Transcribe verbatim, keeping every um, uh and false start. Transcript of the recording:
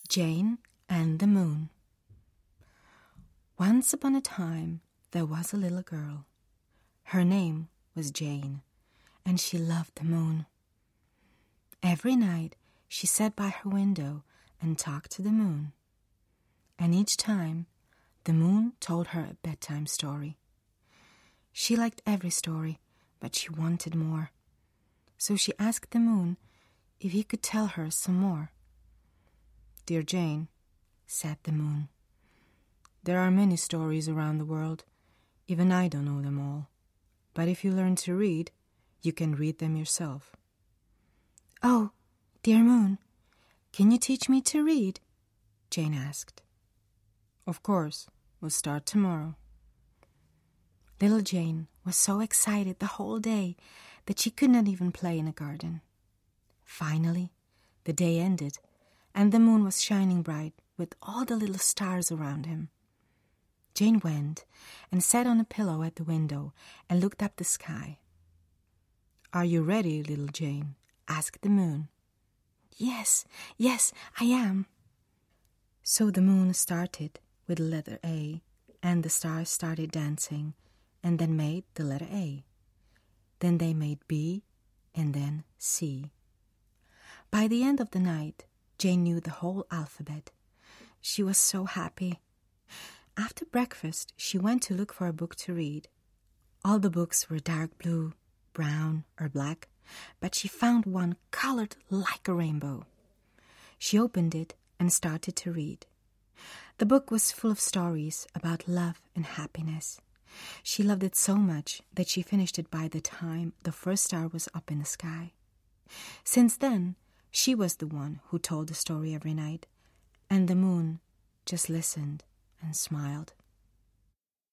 Jane and the Moon. Once upon a time, there was a little girl. Her name was Jane, and she loved the moon. Every night, she sat by her window and talked to the moon. And each time, the moon told her a bedtime story. She liked every story, but she wanted more. So she asked the moon if he could tell her some more. "Dear Jane," said the moon, "there are many stories around the world. Even I don't know them all. But if you learn to read, you can read them yourself." "Oh, dear moon, can you teach me to read?" Jane asked. "Of course, we'll start tomorrow." Little Jane was so excited the whole day that she could not even play in the garden. Finally, the day ended, and the moon was shining bright with all the little stars around him. Jane went and sat on a pillow at the window and looked up the sky. "Are you ready, little Jane?" asked the moon. "Yes, yes, I am." So the moon started with the letter A, and the stars started dancing, and then made the letter A. Then they made B, and then C. By the end of the night, Jane knew the whole alphabet. She was so happy. After breakfast, she went to look for a book to read. All the books were dark blue, brown, or black, but she found one colored like a rainbow. She opened it and started to read. The book was full of stories about love and happiness. She loved it so much that she finished it by the time the first star was up in the sky. Since then, she was the one who told the story every night, and the moon just listened and smiled.